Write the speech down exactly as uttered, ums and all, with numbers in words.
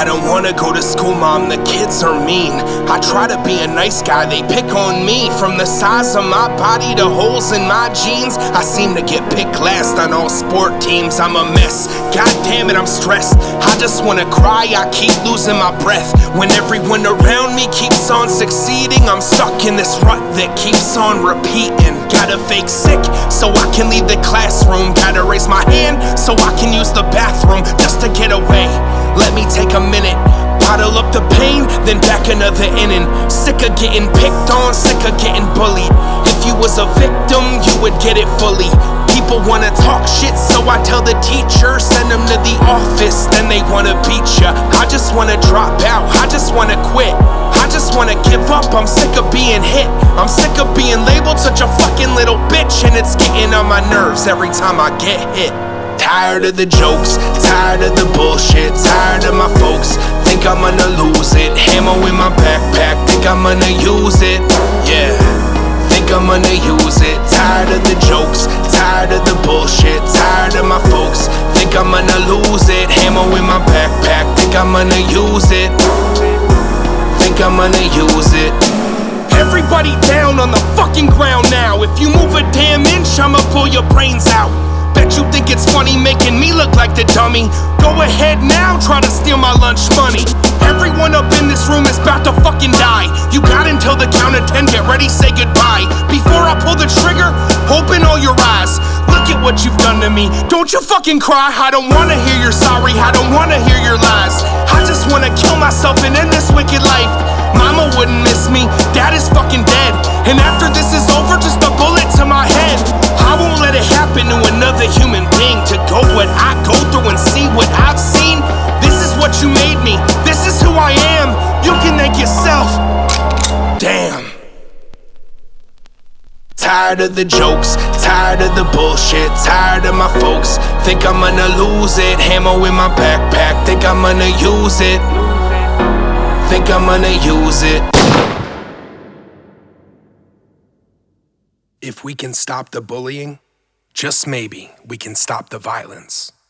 I don't wanna go to school, mom, the kids are mean. I try to be a nice guy, they pick on me. From the size of my body to holes in my jeans, I seem to get picked last on all sport teams. I'm a mess, god damn it, I'm stressed. I just wanna cry, I keep losing my breath. When everyone around me keeps on succeeding, I'm stuck in this rut that keeps on repeating. Gotta fake sick so I can leave the classroom. Gotta raise my hand so I can use the bathroom just to get away. Let me take a minute, bottle up the pain, then back another inning. Sick of getting picked on, sick of getting bullied. If you was a victim, you would get it fully. People wanna talk shit, so I tell the teacher, send them to the office, then they wanna beat ya. I just wanna drop out, I just wanna quit. I just wanna give up, I'm sick of being hit. I'm sick of being labeled such a fucking little bitch, and it's getting on my nerves every time I get hit. Tired of the jokes, tired of the bullshit, tired of my folks. Think I'm gonna lose it, ammo in my backpack, think I'm gonna use it, yeah. Think I'm gonna use it, tired of the jokes, tired of the bullshit, tired of my folks. Think I'm gonna lose it, ammo in my backpack, think I'm gonna use it. Think I'm gonna use it. Everybody down on the fucking ground now. If you move a damn inch, I'ma pull your brains out. Bet you think it's funny making me look like the dummy. Go ahead now, try to steal my lunch money. Everyone up in this room is about to fucking die. You got until the count of ten, get ready, say goodbye. Before I pull the trigger, open all your eyes. Look at what you've done to me, don't you fucking cry. I don't wanna hear you're sorry, I don't wanna hear your lies. I just wanna kill myself and end this wicked life. Mama wouldn't miss me, dad is fucking dead. And after this is over, just a bullet to my head. I won't let it happen to another human being. To go what I go through and see what I've seen. This is what you made me, this is who I am. You can thank yourself. Damn. Tired of the jokes, tired of the bullshit, tired of my folks. Think I'm gonna lose it, ammo in my backpack, think I'm gonna use it. Think I'm gonna use it. If we can stop the bullying, just maybe we can stop the violence.